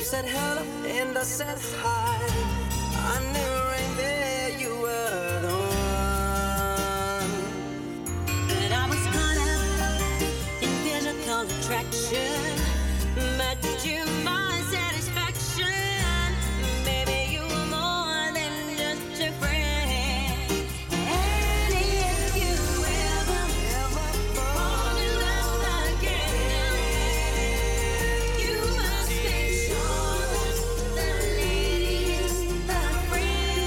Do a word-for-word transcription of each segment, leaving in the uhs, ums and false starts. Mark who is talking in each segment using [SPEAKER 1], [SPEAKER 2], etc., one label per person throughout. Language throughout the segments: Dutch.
[SPEAKER 1] said hello and I said hi. I knew right there you were the one.
[SPEAKER 2] But I was caught up in physical attraction, but you my satisfaction. Baby, you were more than just a friend. And if you ever, ever fall in love again, you must make sure that the lady is the friend.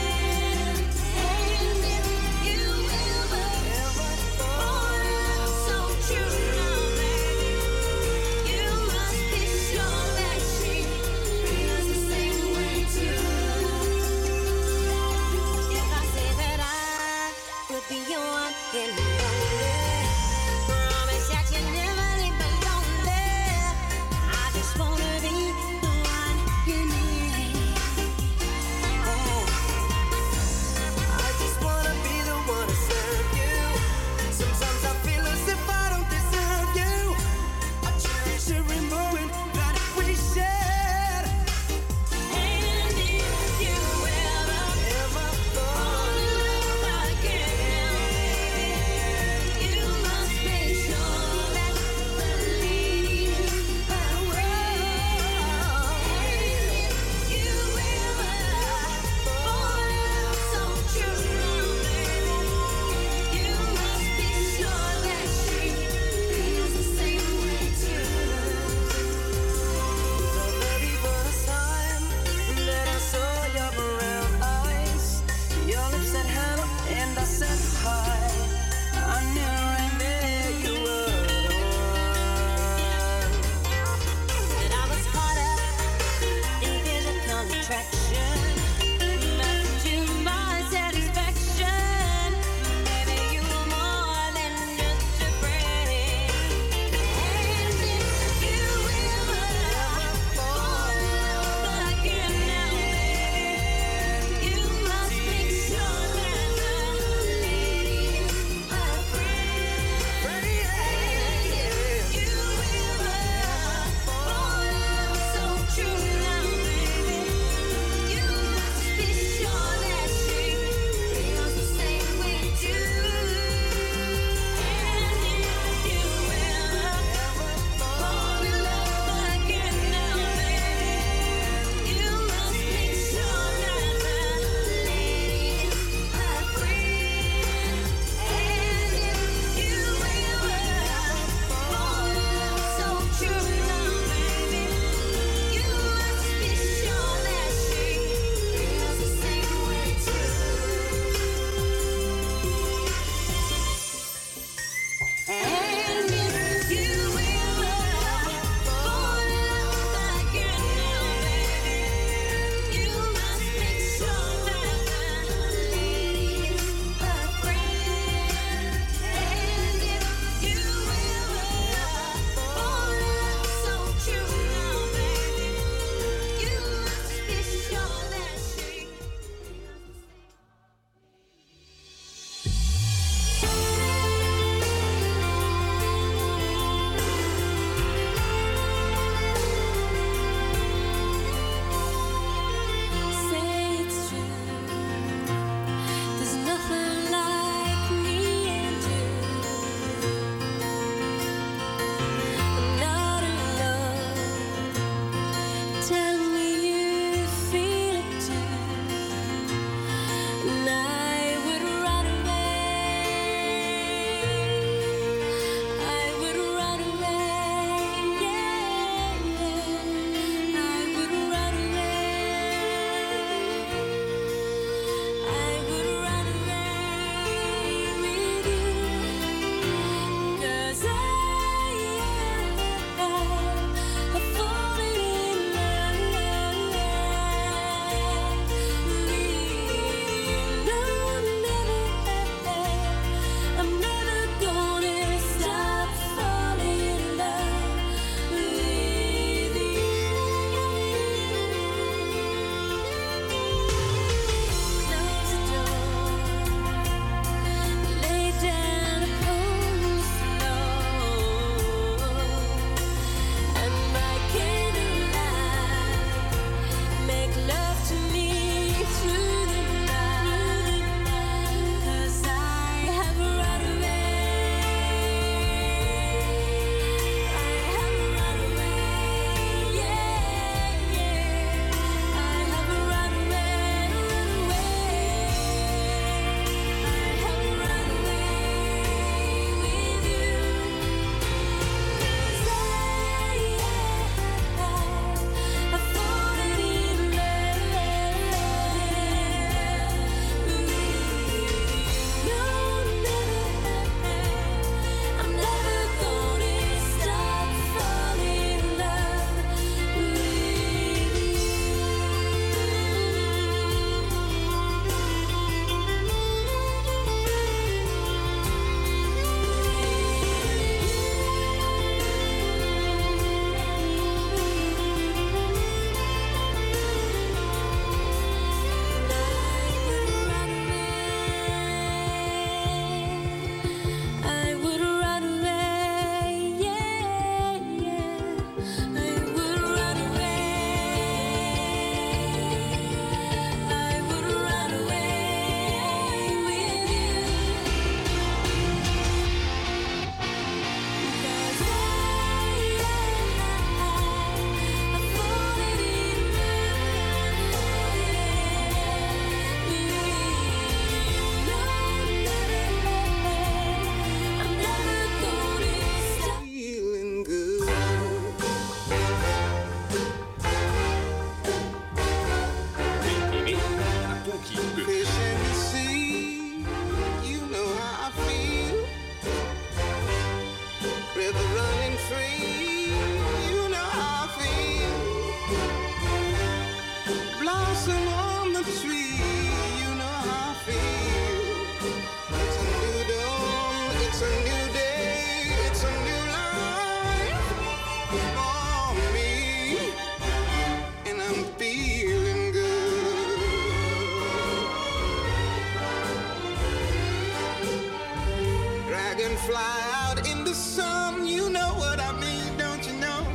[SPEAKER 1] out in the sun, you know what I mean, don't you know?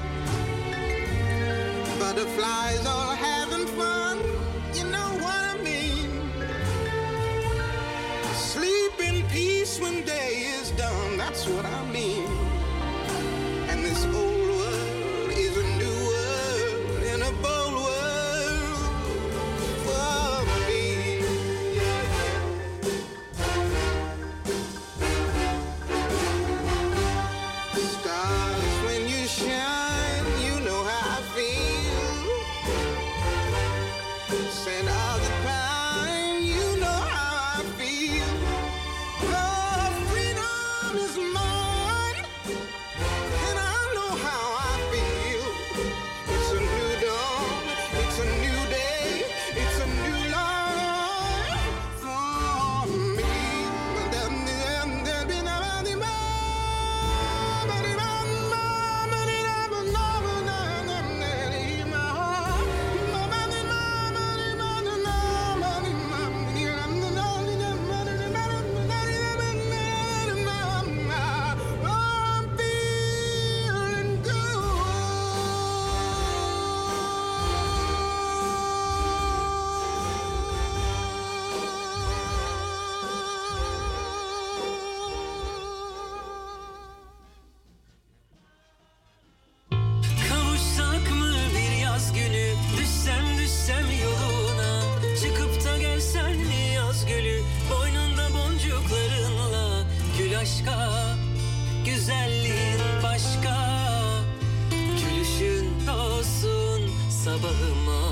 [SPEAKER 1] Butterflies all having fun, you know what I mean. Sleep in peace when day is done, that's what I mean. And this old world is a new world in a bold world for me. Stars, when you shine, you know how I feel. Scent of the pine, you know how I feel. Oh, freedom is mine, and I know how I feel. It's a new dawn, it's a new day, it's a new life for me.
[SPEAKER 3] Kavuşsak mı bir yaz günü, düşsem düşsem yoluna, çıkıp da gelsen mi yaz gülü, boynunda boncuklarınla, gül aşka, güzelliğin başka, gülüşün olsun sabahıma.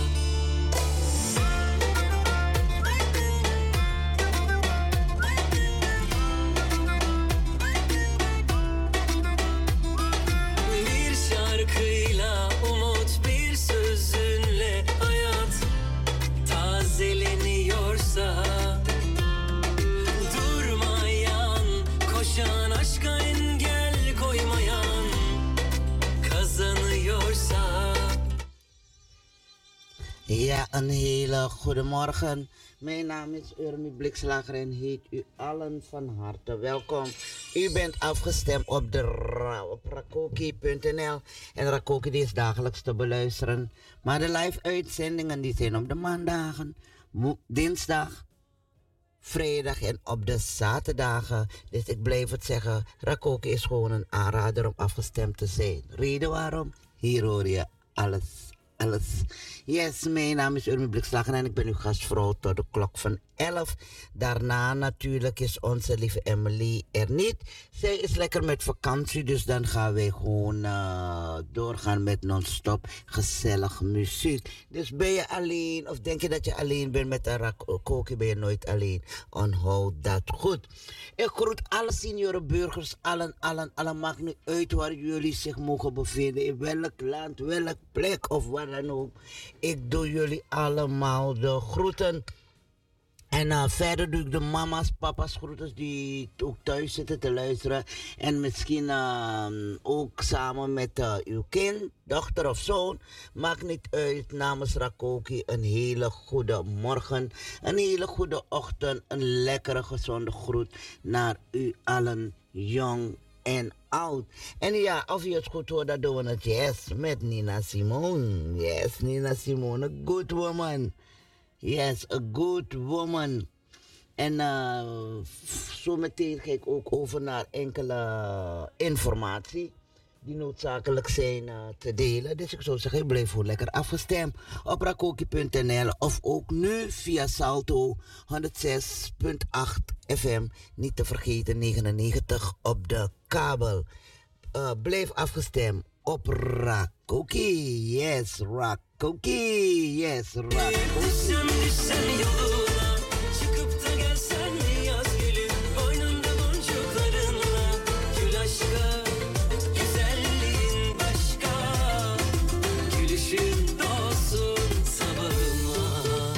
[SPEAKER 3] Bir şarkıyla umut, bir sözünle hayat tazeleniyorsa, durmayan, koşan, aşka engel koymayan kazanıyorsa.
[SPEAKER 4] Ja, een hele goede morgen. Mijn naam is Urmi Blikslager en heet u allen van harte welkom. U bent afgestemd op, de ra- op rakoki punt n l en Rakoki die is dagelijks te beluisteren. Maar de live uitzendingen die zijn op de maandagen, mo- dinsdag, vrijdag en op de zaterdagen. Dus ik blijf het zeggen, Rakoki is gewoon een aanrader om afgestemd te zijn. Reden waarom? Hier hoor je alles. Alles. Yes, mijn naam is Urmi Blikslagen en ik ben uw gastvrouw tot de klok van elf. Daarna natuurlijk is onze lieve Emily er niet. Zij is lekker met vakantie, dus dan gaan wij gewoon uh, doorgaan met non-stop gezellig muziek. Dus ben je alleen of denk je dat je alleen bent met een rakoki, ben je nooit alleen. Onthoud dat goed. Ik groet alle seniorenburgers, allen, allen, allen. Maakt niet uit waar jullie zich mogen bevinden. In welk land, welk plek of wat dan ook. Ik doe jullie allemaal de groeten. En uh, verder doe ik de mama's, papa's groeten die ook thuis zitten te luisteren. En misschien uh, ook samen met uh, uw kind, dochter of zoon. Maakt niet uit, namens Rakoki een hele goede morgen. Een hele goede ochtend. Een lekkere gezonde groet naar u allen, jong en oud. En ja, of je het goed hoort, dat doen we het yes met Nina Simone. Yes, Nina Simone, a good woman. Yes, a good woman. En uh, zo meteen ga ik ook over naar enkele informatie die noodzakelijk zijn uh, te delen. Dus ik zou zeggen, blijf gewoon lekker afgestemd op rakoki punt n l of ook nu via Salto honderdzes komma acht F M. Niet te vergeten negenennegentig op de kabel. Uh, blijf afgestemd op Rakoki. Yes, Rakoki. Yes, Rakoki.
[SPEAKER 3] Düşsem düşsem yoluna, çıkıp da gelsen mi yaz gülü, boynunda boncuklarınla, gül aşka, güzelliğin başka, gülüşün olsun sabahıma.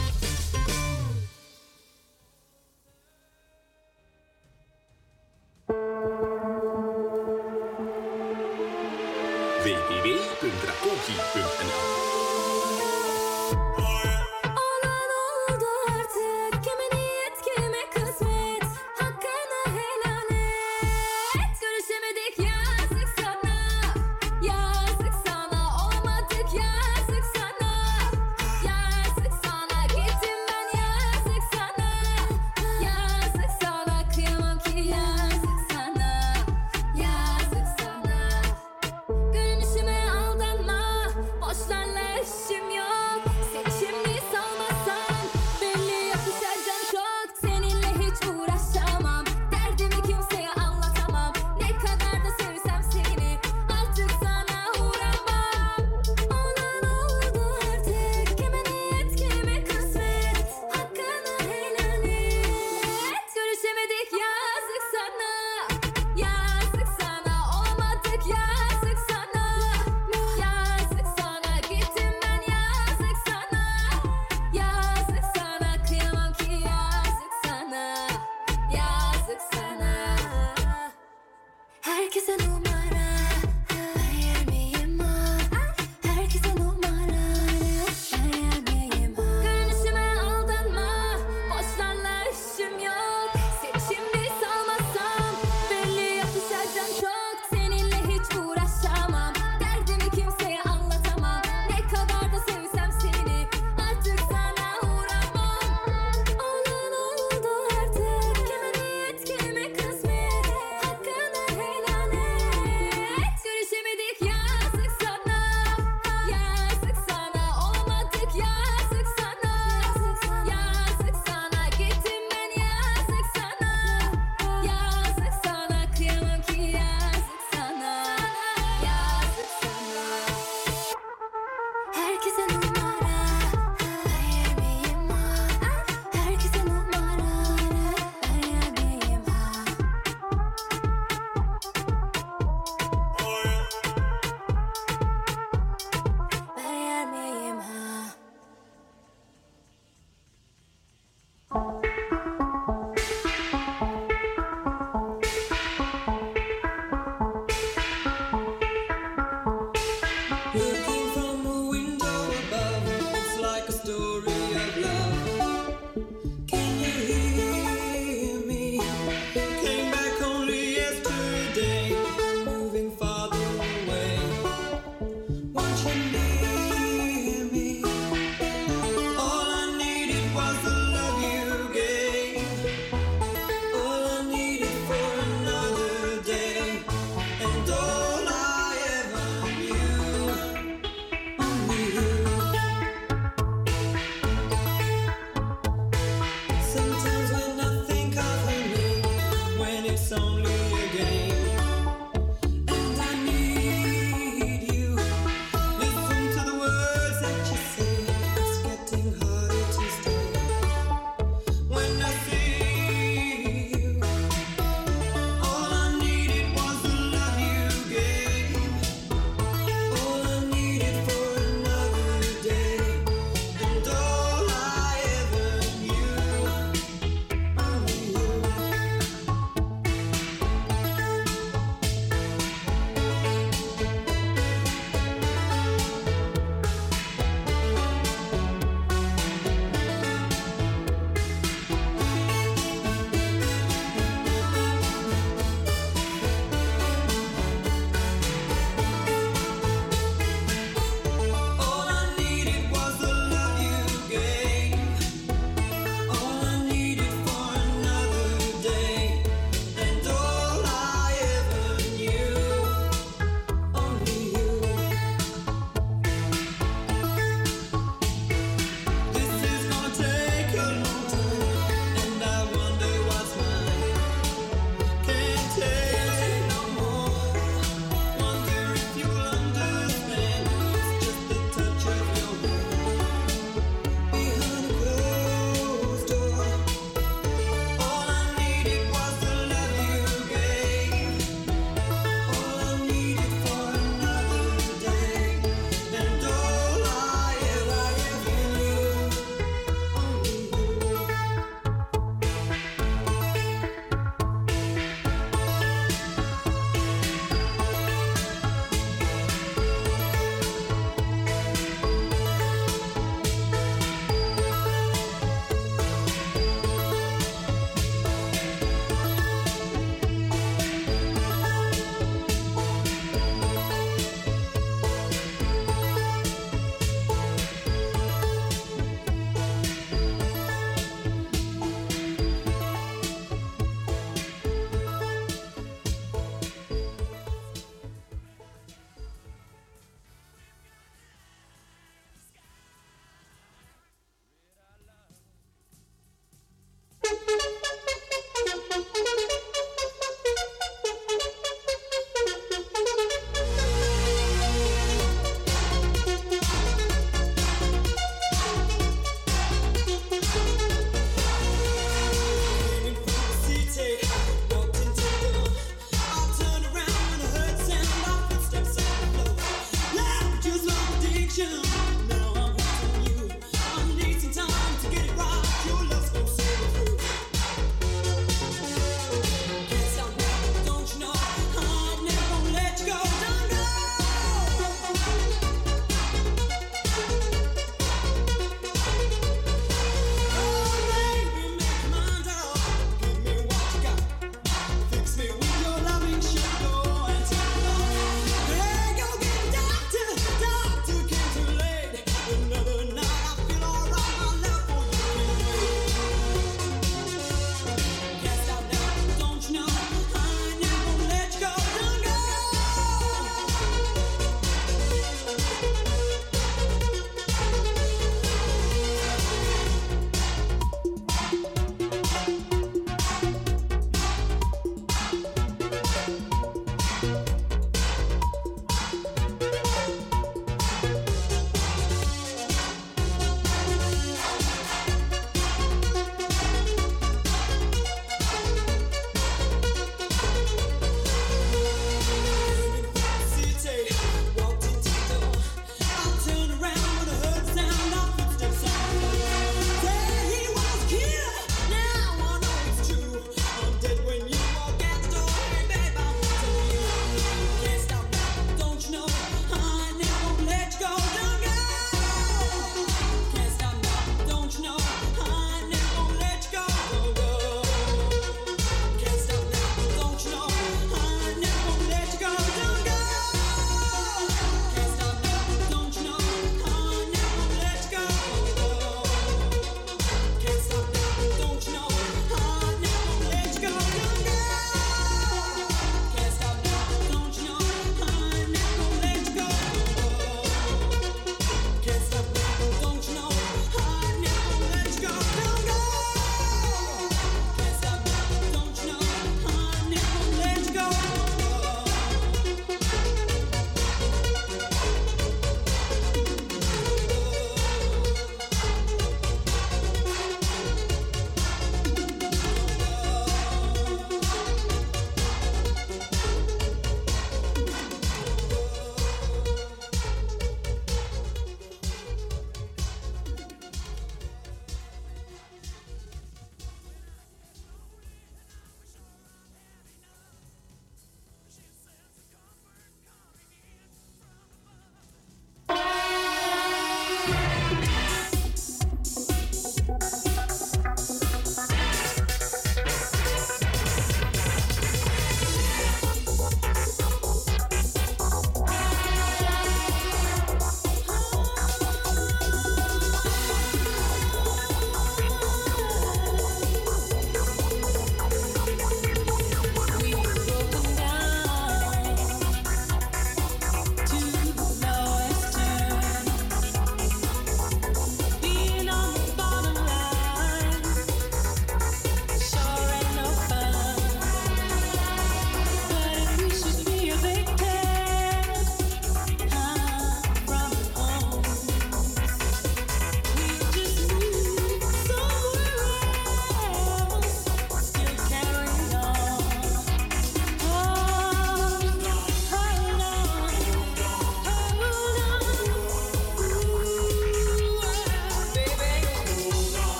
[SPEAKER 5] w w w punt rakoki punt n l
[SPEAKER 2] Olan oldu artık, kime niyet kime kısmet, hakkını helal et. Herkese numara, ben yer miyim ha? Herkese numara, ben yer miyim ha? Görünüşüme aldanma, boşlarla işim yok. Seni şimdi salmasam belli yapışacağım çok. Seninle hiç uğraşamam, derdimi kimseye anlatamam. Ne kadar da sevsem seni artık sana uğramam. Olan oldu artık, kime niyet kime kısmet. Hakkını helal et,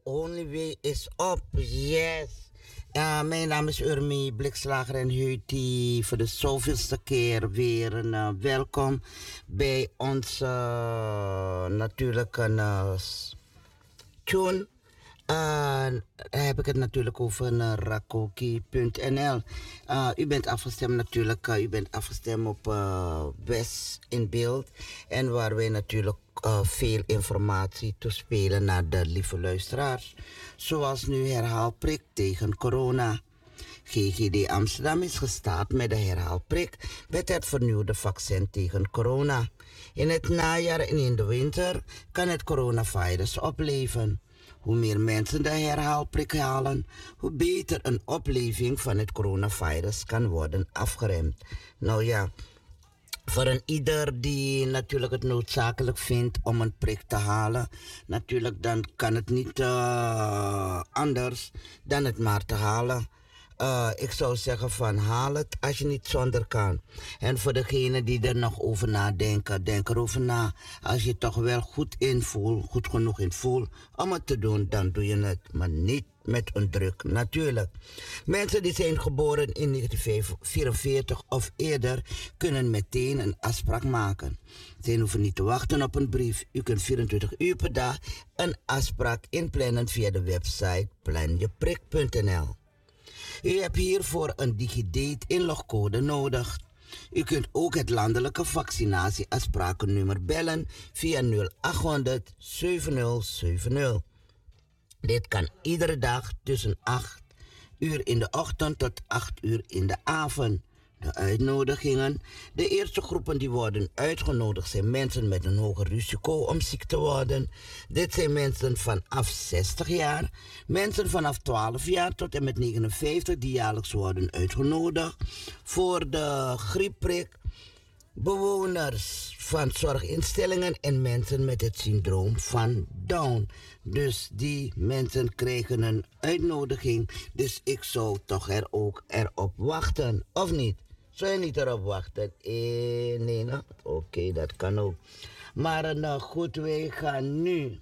[SPEAKER 4] only way is up. Yes. Uh, mijn naam is Urmi Blikslager en heet die voor de zoveelste keer weer een uh, welkom bij ons uh, natuurlijk een uh, tune. Uh, heb ik het natuurlijk over uh, rakoki punt n l. Uh, u bent afgestemd natuurlijk, uh, u bent afgestemd op uh, West in Beeld. En waar wij natuurlijk uh, veel informatie toespelen naar de lieve luisteraars. Zoals nu herhaalprik tegen corona. G G D Amsterdam is gestart met de herhaalprik met het vernieuwde vaccin tegen corona. In het najaar en in de winter kan het coronavirus opleven. Hoe meer mensen de herhaalprik halen, hoe beter een opleving van het coronavirus kan worden afgeremd. Nou ja, voor een ieder die natuurlijk het noodzakelijk vindt om een prik te halen, natuurlijk dan kan het niet uh, anders dan het maar te halen. Uh, ik zou zeggen van haal het als je niet zonder kan. En voor degenen die er nog over nadenken, denk erover na. Als je toch wel goed invoelt, goed genoeg invoelt om het te doen, dan doe je het. Maar niet met een druk, natuurlijk. Mensen die zijn geboren in negentien vierenveertig of eerder kunnen meteen een afspraak maken. Ze hoeven niet te wachten op een brief. U kunt vierentwintig uur per dag een afspraak inplannen via de website plan je prik punt n l. U hebt hiervoor een DigiDate inlogcode nodig. U kunt ook het landelijke vaccinatieafsprakennummer bellen via nul achthonderd zeventig zeventig. Dit kan iedere dag tussen acht uur in de ochtend tot acht uur in de avond. De uitnodigingen. De eerste groepen die worden uitgenodigd zijn mensen met een hoger risico om ziek te worden. Dit zijn mensen vanaf zestig jaar, mensen vanaf twaalf jaar tot en met negenenvijftig die jaarlijks worden uitgenodigd voor de griepprik. Bewoners van zorginstellingen en mensen met het syndroom van Down. Dus die mensen krijgen een uitnodiging. Dus ik zou toch er ook erop wachten, of niet? Zou je niet erop wachten? Eh, nee, nou? Oké, okay, dat kan ook. Maar nou goed, wij gaan nu.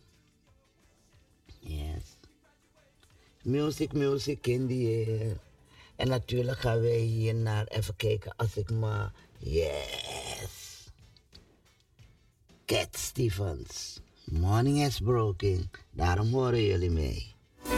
[SPEAKER 4] Yes. Music, music in the air. En natuurlijk gaan wij hier naar even kijken als ik maar. Yes. Cat Stevens. Morning has broken. Daarom horen jullie mee.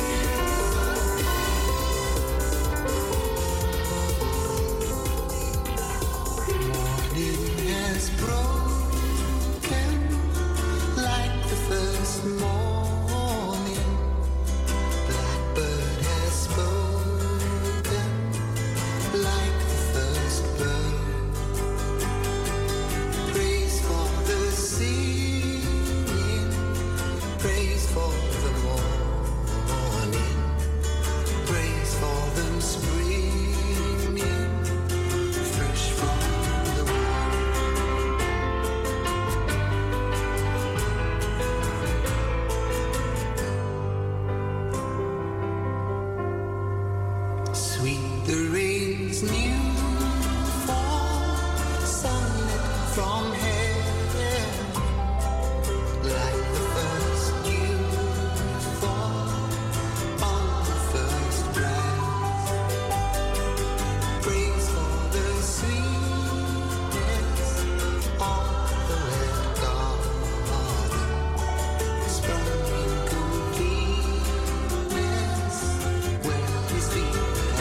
[SPEAKER 1] Has broken like the first morning. Blackbird has spoken like the first bird. Praise for the singing, praise for the morning, praise for them springing fresh from the morning. Sweet the rain's new fall, sunlit from heaven, like the first dew fall on the first breath. Praise for the sweetness of the red garden, sprung in completeness where his feet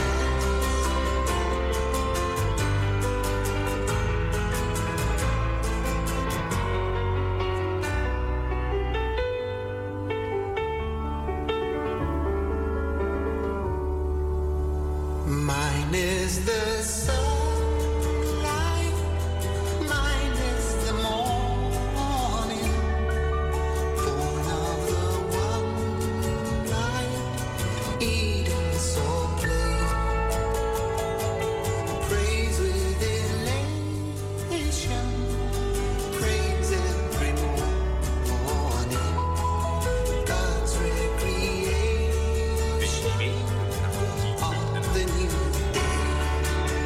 [SPEAKER 1] mine is the sunlight, mine is the morning, born of the one light, Eden so plain. Praise with elation, praise every morning, God's recreation of the new day.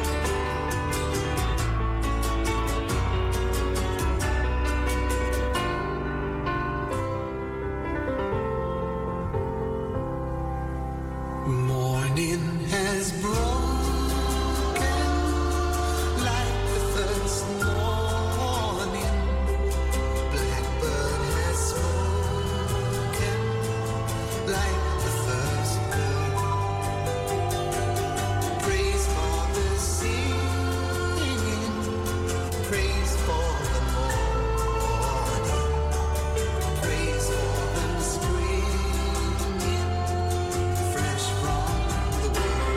[SPEAKER 1] morning has broken like the first morning. Blackbird has spoken like the first bird. Praise for the singing, praise for the morning, praise for the springing fresh from the world.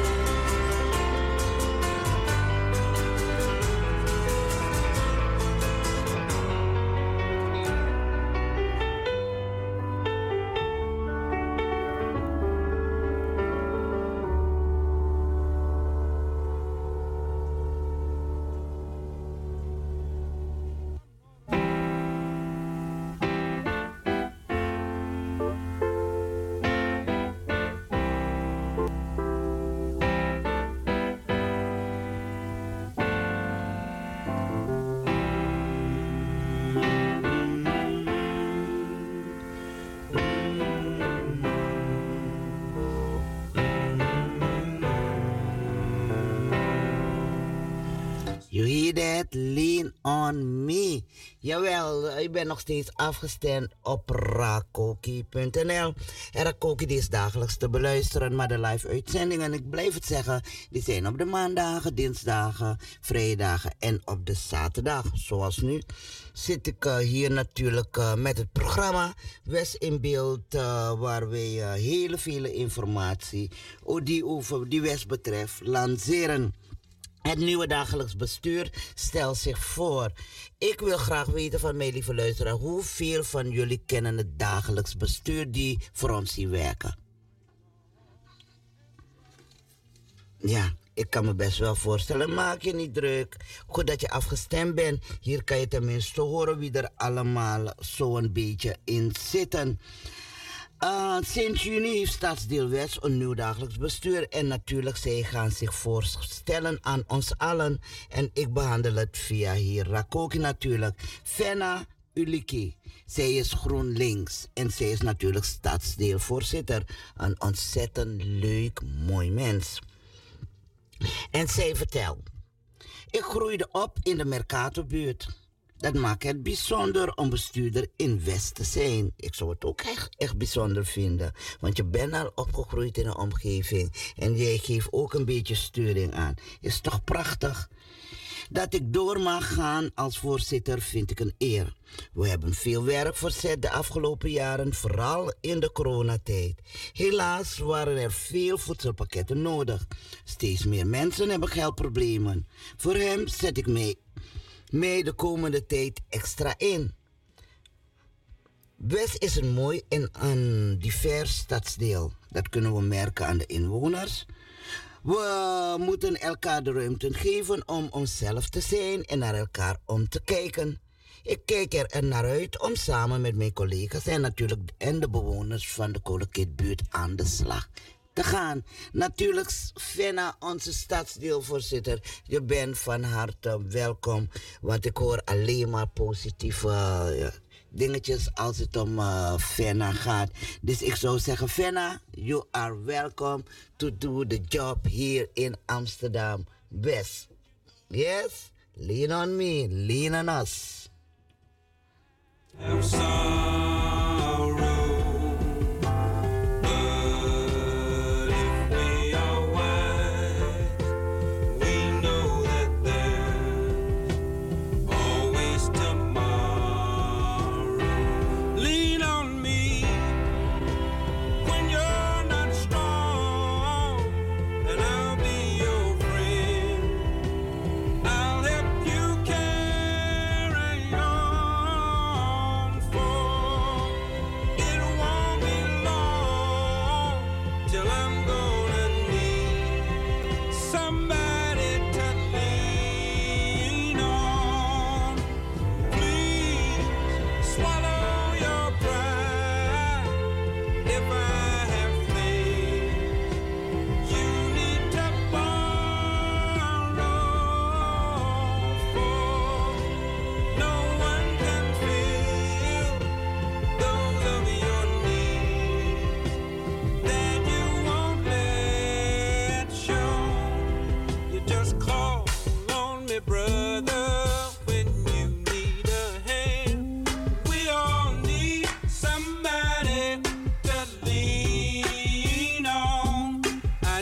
[SPEAKER 4] You hear that? Lean on me. Jawel, ik ben nog steeds afgestemd op rakoki punt n l. En Rakoki die is dagelijks te beluisteren, maar de live uitzendingen, ik blijf het zeggen, die zijn op de maandagen, dinsdagen, vrijdagen en op de zaterdag. Zoals nu zit ik uh, hier natuurlijk uh, met het programma West in Beeld, uh, waar wij uh, hele vele informatie oh, die over die West betreft lanceren. Het nieuwe dagelijks bestuur stelt zich voor. Ik wil graag weten van mijn lieve luisteraar, hoeveel van jullie kennen het dagelijks bestuur die voor ons zien werken? Ja, ik kan me best wel voorstellen. Maak je niet druk. Goed dat je afgestemd bent. Hier kan je tenminste horen wie er allemaal zo'n beetje in zitten. Uh, sinds juni heeft Stadsdeel West een nieuw dagelijks bestuur. En natuurlijk, zij gaan zich voorstellen aan ons allen. En ik behandel het via hier Rakoki natuurlijk. Fenna Uliki. Zij is GroenLinks. En zij is natuurlijk stadsdeelvoorzitter. Een ontzettend leuk, mooi mens. En zij vertelt: ik groeide op in de Mercatorbuurt. Dat maakt het bijzonder om bestuurder in West te zijn. Ik zou het ook echt, echt bijzonder vinden. Want je bent al opgegroeid in een omgeving. En jij geeft ook een beetje sturing aan. Is toch prachtig? Dat ik door mag gaan als voorzitter vind ik een eer. We hebben veel werk verzet de afgelopen jaren, vooral in de coronatijd. Helaas waren er veel voedselpakketten nodig. Steeds meer mensen hebben geldproblemen. Voor hem zet ik mee, mee de komende tijd extra in. West is een mooi en een divers stadsdeel. Dat kunnen we merken aan de inwoners. We moeten elkaar de ruimte geven om onszelf te zijn en naar elkaar om te kijken. Ik kijk er naar uit om samen met mijn collega's en natuurlijk en de bewoners van de Kolekeetbuurt aan de slag te gaan. Natuurlijk, Fenna, onze stadsdeelvoorzitter, je bent van harte welkom, want ik hoor alleen maar positieve uh, dingetjes als het om uh, Fenna gaat. Dus ik zou zeggen, Fenna, you are welcome to do the job here in Amsterdam West. Yes? Lean on me, lean on us.
[SPEAKER 3] I'm sorrow, but if we are wise, we know that there's always tomorrow. Lean on me when you're not strong, and I'll be your friend. I'll help you carry on. For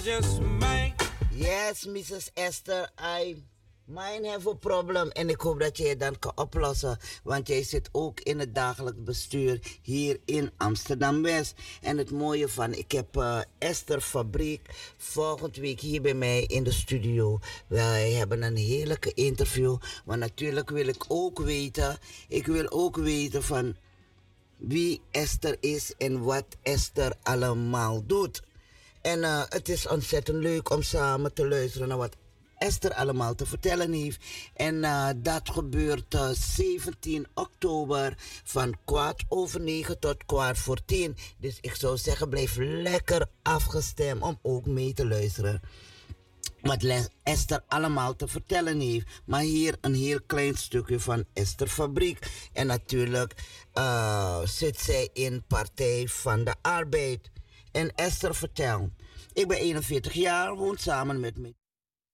[SPEAKER 3] just might.
[SPEAKER 4] Yes, missus Esther, I mine have a problem en ik hoop dat jij het dan kan oplossen, want jij zit ook in het dagelijks bestuur hier in Amsterdam-West. En het mooie van, ik heb uh, Esther Fabriek volgende week hier bij mij in de studio. Wij hebben een heerlijke interview, maar natuurlijk wil ik ook weten, ik wil ook weten van wie Esther is en wat Esther allemaal doet. En uh, het is ontzettend leuk om samen te luisteren naar wat Esther allemaal te vertellen heeft. En uh, dat gebeurt uh, zeventien oktober van kwart over negen tot kwart voor tien. Dus ik zou zeggen, blijf lekker afgestemd om ook mee te luisteren wat Esther allemaal te vertellen heeft. Maar hier een heel klein stukje van Esther Fabriek. En natuurlijk uh, zit zij in Partij van de Arbeid. En Esther vertelt, ik ben eenenveertig jaar, woon samen met mijn